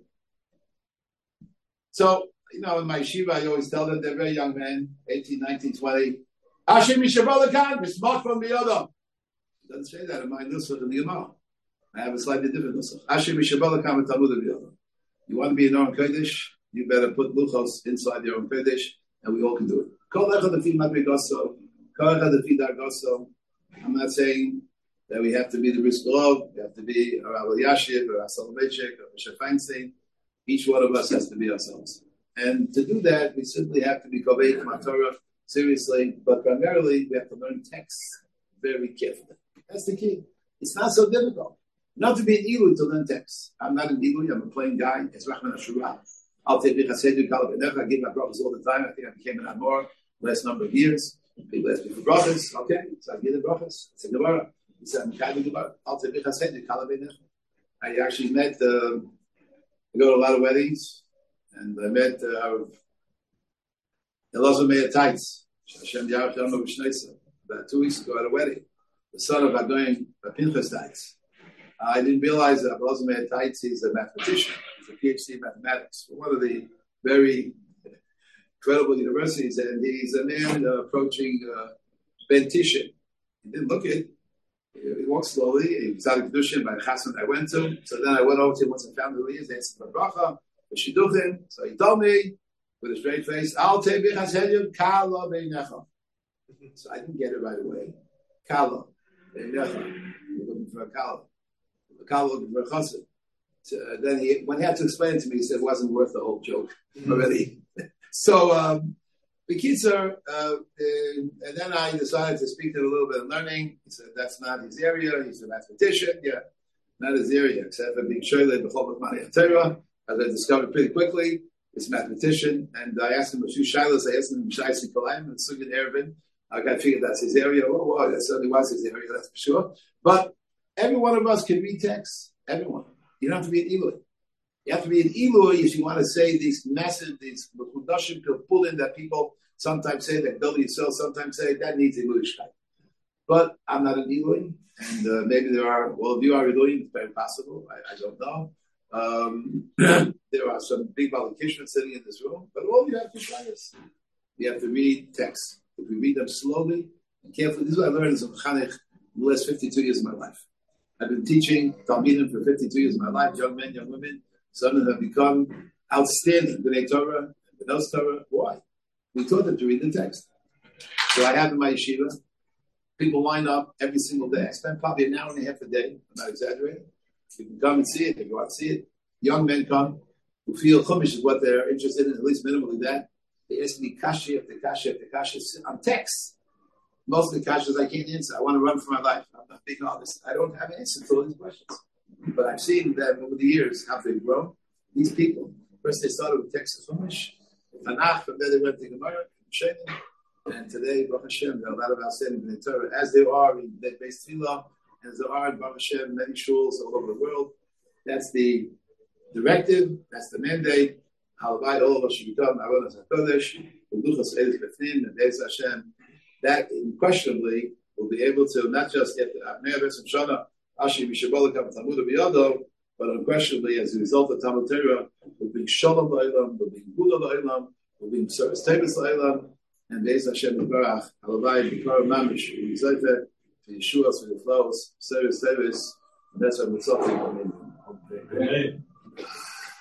So, in my yeshiva, I always tell them they're very young men, 18, 19, 20. Hashem Yishabalakan, Mishmach from Biyodam. It doesn't say that in my nusach in the Gemara. I have a slightly different nusach. Hashem Yishabalakan and Talmud Biyodam. You want to be an Aron Kodesh, you better put luchos inside your own Kodesh, and we all can do it. Kol echad lefi madrigaso, kol echad lefi dargaso. I'm not saying that we have to be the Briskerov, we have to be a Rabbi Yashiv, or a Soloveitchik, or a Moshe Feinstein. Each one of us has to be ourselves. And to do that, we simply have to be Kovei Torah seriously, but primarily we have to learn texts very carefully. That's the key. It's not so difficult. Not to be an Ilui to learn texts. I'm not an Ilui, I'm a plain guy. It's Rahman Ashura. I'll take Bichasedu Kalabanecha. I give my brothers all the time. I think I became an Admor last number of years. People ask me for brothers. Okay, so I give the brothers. It's a Gemara. He said, I'm kind of Gemara. I'll take Bichasedu Kalabanecha. I actually met, I go to a lot of weddings, and I met Elazar Meir Taitz. Hashem Yarach Yom B'Shneisa. about 2 weeks ago at a wedding. The son of Adoin Pinchas Tights. I didn't realize that Abelazar Tights is a mathematician. He's a PhD in mathematics from one of the very incredible universities, and he's a man approaching Ben Tishin. He didn't look it. He walked slowly. He was out of Kedushin by the chassan I went to. So then I went over to him once I found who he is. They asked him about bracha, the shidduchim. So he told me with a straight face, "Al tebi chashedim kala beinecha." So I didn't get it right away. Kala beinecha. We're looking for a kala. Kala looking for a chassid. So then when he had to explain it to me, he said it wasn't worth the whole joke already. So the kids are, and then I decided to speak to him a little bit of learning. He said that's not his area. He's a mathematician. Yeah, not his area, except for being shoyled b'chol b'chmani Torah, as I discovered pretty quickly. He's a mathematician, and I asked him a few shilas. I asked him Shaisi Kalayim and Sugin Erevin. I figured that's his area. Well, that certainly was his area, that's for sure. But every one of us can read text. Everyone. You don't have to be an Eloi. You have to be an Eloi if you want to say these massive, these Mekudashim Pilpulin that people sometimes say, that build yourself, sometimes say, that needs Elohishkeit. But I'm not an Eloi, and maybe there are, well, if you are Eloi, it's very possible. I don't know. There are some big Balikishman sitting in this room, but all you have to try is you have to read texts. If we read them slowly and carefully, this is what I learned as a mechanech in the last 52 years of my life. I've been teaching Talmidim for 52 years of my life, young men, young women. Some of them have become outstanding B'nai Torah, B'nos Torah. Why? We taught them to read the text. So I have in my yeshiva, people line up every single day. I spend probably an hour and a half a day. I'm not exaggerating. You can come and see it. They go out and see it. Young men come who feel Chumash is what they're interested in, at least minimally that. They ask me kashi after kashi after kashi on text. Most of the kashas I can't answer. I want to run for my life. I'm not being honest. I don't have an answer to all these questions. But I've seen them over the years, how they've grown. These people, first they started with text of Chumash, Tanakh, from there they went to Gemara, Shemin, and today, Baruch Hashem, there are a lot of outstanding B'nai Torah, as there are in the Beis Tefillah, as there are in Baruch Hashem, many shuls all over the world. That's the directive, that's the mandate. Halavai, all of us should become Avodas HaKodesh, U'luchos Eilif B'fnim, and Beis Hashem. That unquestionably will be able to not just get the Abnei Besim Shana, Ashi Mishabolakam Talmud B'Yado, but unquestionably, as a result of Talmud Torah, will bring Shalom La'ilam, will bring Gula La'ilam, will bring Service Tevis La'ilam, and Beis Hashem Yisbarach, Halavai, B'Kar Mamish, U'Yizayte, Yeshua, for the flows, Service Tevis, and that's what we're talking about.